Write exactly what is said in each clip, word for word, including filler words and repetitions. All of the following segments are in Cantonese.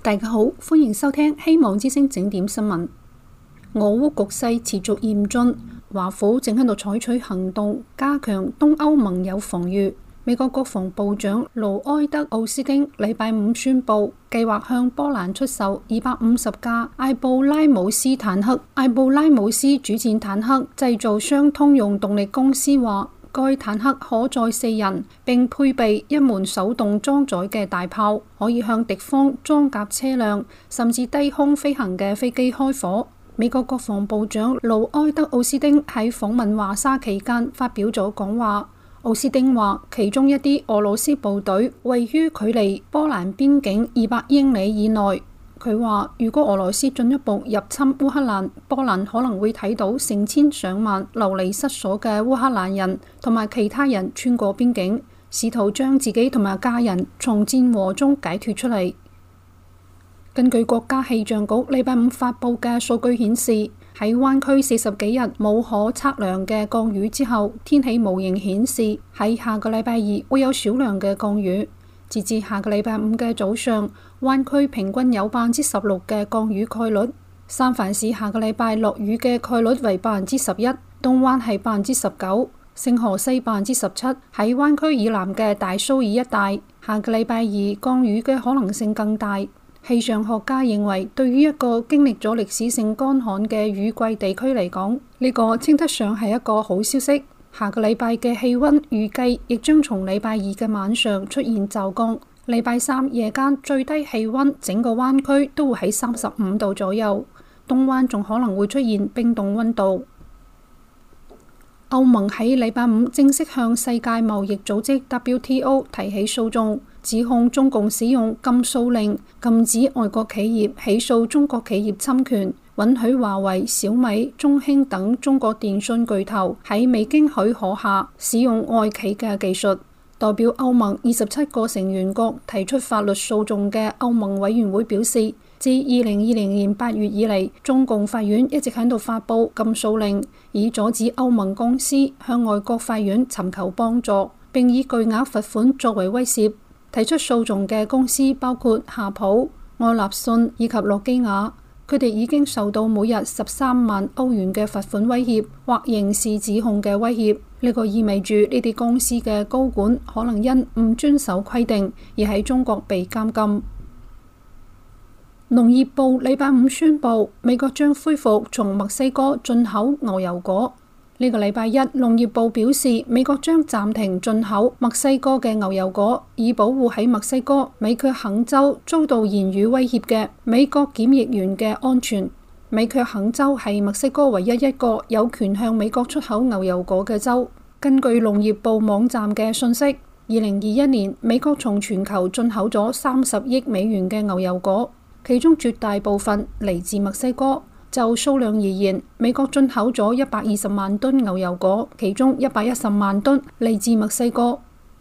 大家好，歡迎收聽希望之聲整點新聞。俄烏局勢持續嚴峻，華府正喺度採取行動，加強東歐盟友防禦。美國國防部長盧埃德奧斯汀禮拜五宣布，計劃向波蘭出售二百五十架艾布拉姆斯坦克。艾布拉姆斯主戰坦克製造商通用動力公司話，該坦克可載四人，並配備一門手動裝載嘅大炮，可以向敵方裝甲車輛甚至低空飛行嘅飛機開火。美國國防部長盧埃德奧斯汀喺訪問華沙期間發表咗講話。奧斯汀話，其中一啲俄羅斯部隊位於距離波蘭邊境二百英里以內。佢話，如果俄羅斯進一步入侵烏克蘭，波蘭可能會睇到成千上萬流離失所嘅烏克蘭人同埋其他人穿過邊境，試圖將自己同埋家人從戰禍中解脫出嚟。根據國家氣象局禮拜五發佈嘅數據顯示，喺灣區四十幾日冇可測量嘅降雨之後，天氣模型顯示喺下個禮拜二會有少量嘅降雨。截至下個禮拜五嘅早上，灣區平均有百分之十六嘅降雨概率。三藩市下個禮拜落雨嘅概率為百分之十一，東灣係百分之十九，聖荷西百分之十七。喺灣區以南嘅大蘇爾一帶，下個禮拜二降雨嘅可能性更大。氣象學家認為，對於一個經歷咗歷史性乾旱嘅雨季地區嚟講，呢個稱得上係一個好消息。下個禮拜嘅氣溫預計亦將從禮拜二嘅晚上出現驟降，禮拜三夜間最低氣溫整個灣區都會喺三十五度左右，東灣仲可能會出現冰凍溫度。歐盟喺禮拜五正式向世界貿易組織 W T O 提起訴訟，指控中共使用禁訴令，禁止外國企業起訴中國企業侵權，允許華為、小米、中興等中國電信巨頭喺未經許可下使用外企嘅技術。代表歐盟二十七個成員國提出法律訴訟嘅歐盟委員會表示，自二零二零年八月以嚟，中共法院一直喺度發布禁訴令，以阻止歐盟公司向外國法院尋求幫助，並以巨額罰款作為威脅。提出訴訟嘅公司包括夏普、愛立信以及諾基亞，佢哋已經受到每日十三萬歐元嘅罰款威脅或刑事指控嘅威脅。呢個意味住呢啲公司嘅高管可能因唔遵守規定而喺中國被監禁。農業部禮拜五宣布，美國將恢復從墨西哥進口牛油果。呢個禮拜一，農業部表示，美國將暫停進口墨西哥嘅牛油果，以保護喺墨西哥美卻肯州遭到言語威脅嘅美國檢疫員嘅安全。美卻肯州係墨西哥唯一一個有權向美國出口牛油果嘅州。根據農業部網站嘅信息，二零二一年美國從全球進口咗三十億美元嘅牛油果，其中絕大部分嚟自墨西哥。就數量而言，美國進口咗一百二十萬噸牛油果，其中一百一十萬噸嚟自墨西哥。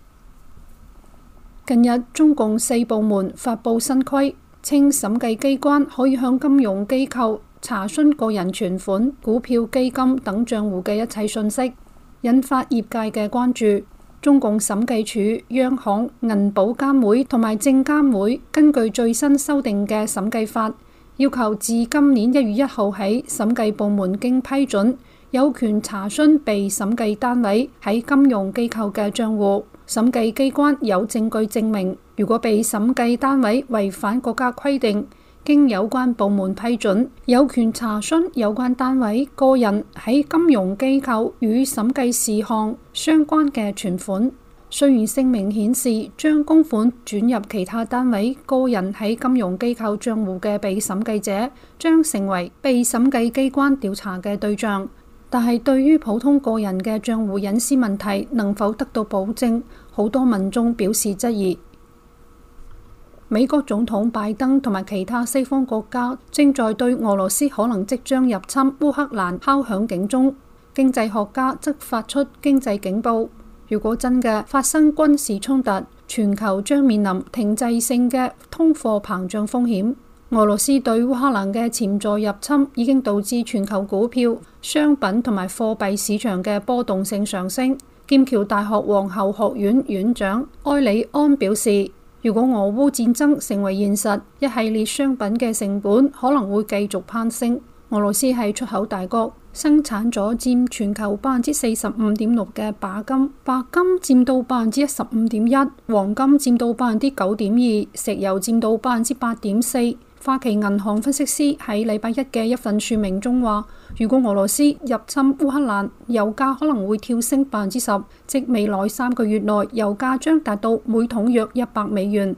近日，中共四部門發布新規，稱審計機關可以向金融機構查詢個人存款、股票、基金等賬戶嘅一切信息，引發業界嘅關注。中共審計署、央行、銀保監會同埋證監會根據最新修訂嘅審計法，要求自今年一月一號起，審計部門經批准，有權查詢被審計單位喺金融機構嘅賬戶。審計機關有證據證明，如果被審計單位違反國家規定，經有關部門批准，有權查詢有關單位個人喺金融機構與審計事項相關嘅存款。雖然聲明顯示將公款轉入其他單位個人喺金融機構賬戶嘅被審計者將成為被審計機關調查嘅對象，但係對於普通個人嘅賬戶隱私問題能否得到保證，好多民眾表示質疑。美國總統拜登同埋其他西方國家正在對俄羅斯可能即將入侵烏克蘭敲響警鐘，經濟學家則發出經濟警報。如果真嘅發生軍事衝突，全球將面臨停滯性嘅通貨膨脹風險。俄羅斯對烏克蘭嘅潛在入侵已經導致全球股票、商品同埋貨幣市場嘅波動性上升。劍橋大學皇后學院院長埃里安表示， 如果俄烏戰爭成為現實，一系列商品嘅成本可能會繼續攀升。俄羅斯係出口大國，生產咗佔全球百分之四十五點六嘅鈀金，白金佔到百分之一十五點一，黃金佔到百分之九點二，石油佔到百分之八點四。花旗銀行分析師喺禮拜一嘅一份說明中話，如果俄羅斯入侵烏克蘭，油價可能會跳升百分之十，即未來三個月內油價將達到每桶約一百美元。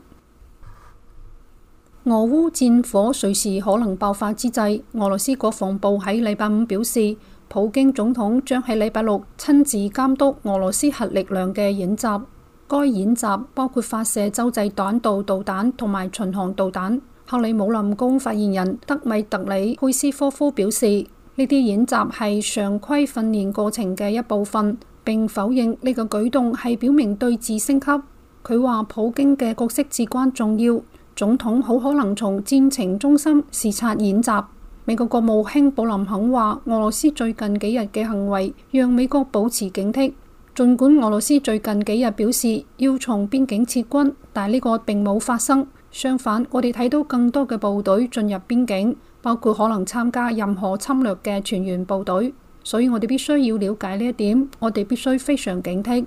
俄烏戰火隨時可能爆發之際，俄羅斯國防部喺禮拜五表示，普京總統將喺禮拜六親自監督俄羅斯核力量嘅演習。該演習包括發射洲際彈道導彈同埋巡航導彈。克里姆林宮發言人德米特里佩斯科夫表示，呢啲演習係常規訓練過程嘅一部分，並否認呢個舉動係表明對峙升級。佢話普京嘅角色至關重要，總統好可能從戰情中心視察演習。美國國務卿布林肯話，俄羅斯最近幾日嘅行為讓美國保持警惕。儘管俄羅斯最近幾日表示要從邊境撤軍，但呢個並冇發生。相反，我哋睇到更多嘅部隊進入邊境，包括可能參加任何侵略嘅全員部隊。所以我哋必須要了解呢一點，我哋必須非常警惕。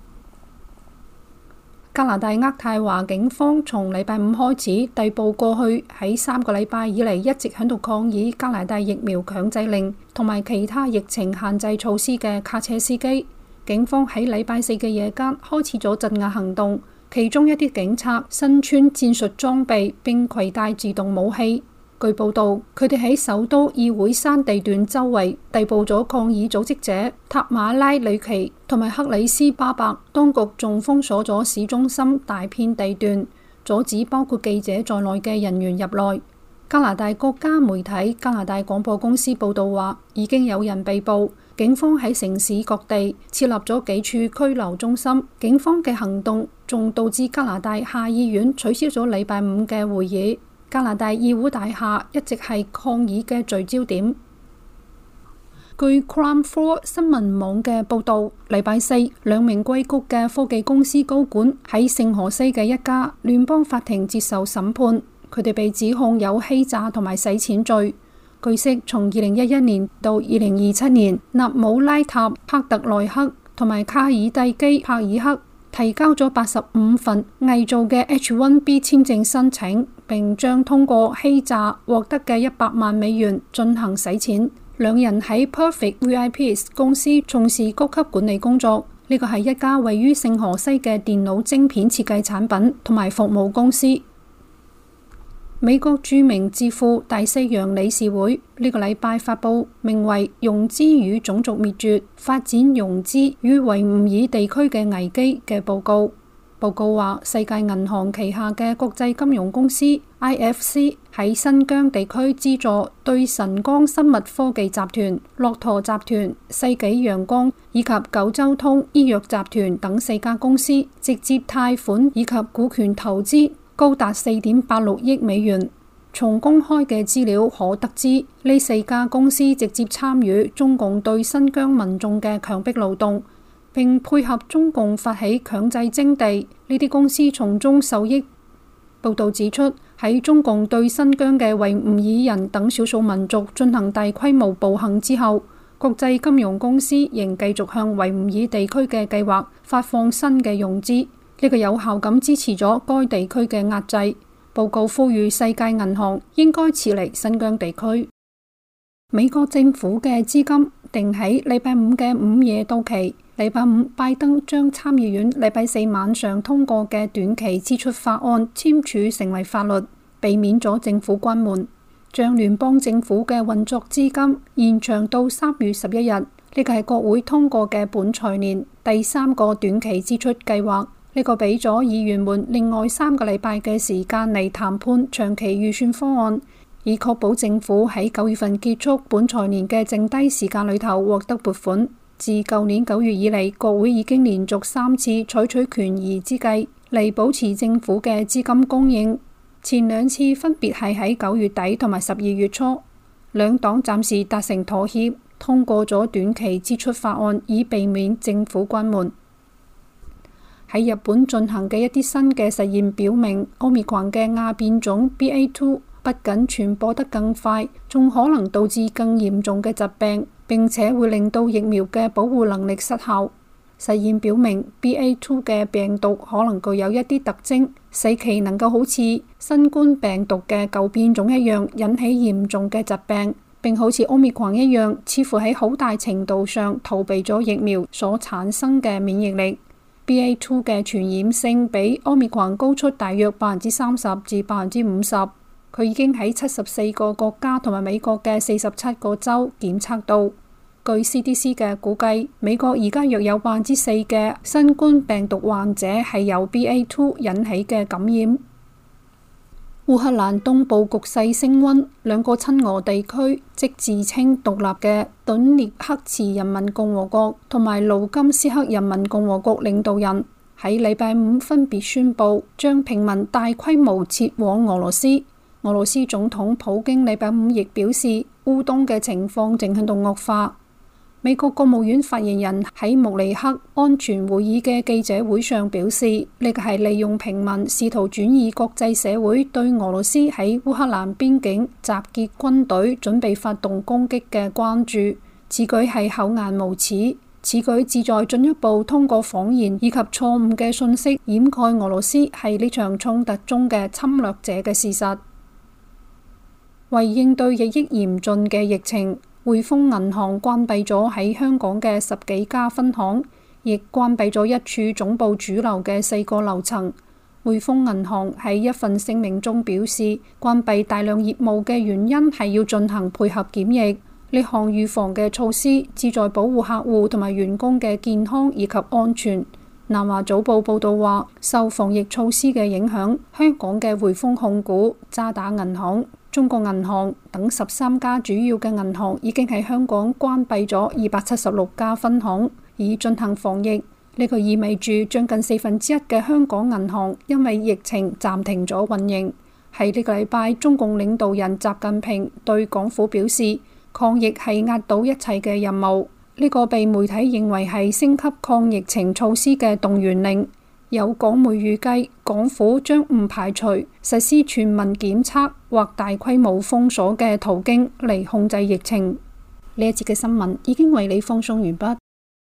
加拿大渥太華警方從禮拜五開始逮捕過去喺三個禮拜以嚟一直喺度抗議加拿大疫苗強制令同埋其他疫情限制措施嘅卡車司機。警方喺禮拜四嘅夜間開始咗鎮壓行動。其中一啲警察身穿戰術裝備並攜帶自動武器。據報道，佢哋喺首都議會山地段周圍逮捕咗抗議組織者塔馬拉里奇同埋克里斯巴伯。當局仲封鎖咗市中心大片地段，阻止包括記者在內嘅人員入內。加拿大國家媒體加拿大廣播公司報道話，已經有人被捕。警方喺城市各地設立咗幾處拘留中心。警方嘅行動仲導致加拿大下議院取消咗禮拜五嘅會議。加拿大議會大廈一直係抗議嘅聚焦點。據 Crime Four 新聞網嘅報導，禮拜四兩名硅谷嘅科技公司高管喺聖荷西嘅一家聯邦法庭接受審判，佢哋被指控有欺詐同埋洗錢罪。據悉，從二零一一年到二零二七年，納姆拉塔、帕特內克同埋卡爾蒂基帕爾克提交咗八十五份偽造嘅 H 一 B 簽證申請，並將通過欺詐獲得嘅一百萬美元進行洗錢。兩人喺 Perfect V I Ps 公司從事高級管理工作，呢個係一家位於聖荷西嘅電腦晶片設計產品同埋服務公司。美國著名智庫大西洋理事會呢個禮拜發佈名為《融資與種族滅絕：發展融資與維吾爾地區嘅危機》嘅報告。報告話，世界銀行旗下嘅國際金融公司 I F C 喺新疆地區資助對晨光生物科技集團、駱駝集團、世紀陽光以及九州通醫藥集團等四家公司直接貸款以及股權投資高達四點八六億美元。從公開嘅資料可得知，呢四家公司直接參與中共對新疆民眾嘅強迫勞動，並配合中共發起強制徵地，呢啲公司從中受益。報導指出，喺中共對新疆嘅維吾爾人等少數民族進行大規模暴行之後，國際金融公司仍繼續向維吾爾地區嘅計劃發放新嘅融資。呢個有效咁支持咗該地區嘅壓制。報告呼籲世界銀行應該撤離新疆地區。美國政府嘅資金定喺禮拜五嘅午夜到期。禮拜五，拜登將參議院禮拜四晚上通過嘅短期支出法案簽署成為法律，避免咗政府關門，將聯邦政府嘅運作資金延長到三月十一日。呢個係國會通過嘅本財年第三個短期支出計劃。呢個俾咗議員們另外三個禮拜嘅時間嚟談判長期預算方案，以確保政府喺九月份結束本財年嘅剩低時間裏頭獲得撥款。自舊年九月以嚟，國會已經連續三次採取權宜之計嚟保持政府嘅資金供應。前兩次分別係喺九月底同埋十二月初，兩黨暫時達成妥協，通過咗短期支出法案，以避免政府關門。 喺日本進行嘅一啲新嘅實驗表明，Omicron嘅亞變種 B A 二 不僅傳播得更快，仲可能導致更嚴重嘅疾病，並且會令到疫苗嘅保護能力失效。實驗表明 B A 二 嘅病毒可能具有一啲特徵，使其能夠好似新冠病毒嘅舊變種一樣引起嚴重嘅疾病，並好似 Omicron 一樣，似乎喺好大程度上逃避咗疫苗所產生嘅免疫力。B A 二 嘅傳染性比 Omicron 高出大約百分之三十至百分之五十，佢已經喺七十四個國家同埋美國嘅四十七個州檢測到。據 C D C 嘅估計，美國而家約有百分之四嘅新冠病毒患者係由 B A 二 引起嘅感染。烏克蘭東部局勢升溫，兩個親俄地區即自稱獨立嘅頓涅克茨人民共和國同埋盧甘斯克人民共和國領導人喺禮拜五分別宣布將平民大規模撤往俄羅斯。俄羅斯總統普京禮拜五亦表示，烏東嘅情況正喺度惡化。美國國務院發言人喺慕尼黑安全會議嘅記者會上表示，呢個係利用平民試圖轉移國際社會對俄羅斯喺烏克蘭邊境集結軍隊準備發動攻擊嘅關注。此舉係厚顏無恥，此舉旨在進一步通過謊言以及錯誤嘅信息掩蓋俄羅斯係呢場衝突中嘅侵略者嘅事實。為應對日益嚴峻嘅疫情，匯豐銀行關閉咗喺香港嘅十幾家分行，亦關閉咗一處總部主樓嘅四個樓層。匯豐銀行喺一份聲明中表示，關閉大量業務嘅原因係要進行配合檢疫。呢項預防嘅措施旨在保護客戶同埋員工嘅健康以及安全。南華早報報道話，受防疫措施嘅影響，香港嘅匯豐控股、渣打銀行、中國銀行等十三家主要嘅銀行已經喺香港關閉咗二百七十六家分行，以進行防疫。呢個意味住將近四分之一嘅香港銀行因為疫情暫停咗運營。喺呢個禮拜，中共領導人習近平對港府表示，抗疫係壓倒一切嘅任務。呢個被媒體認為係升級抗疫情措施嘅動員令。有港媒預計，港府將唔排除實施全民檢測或大規模封鎖嘅途徑嚟控制疫情。呢一節嘅新聞已經為你放送完畢。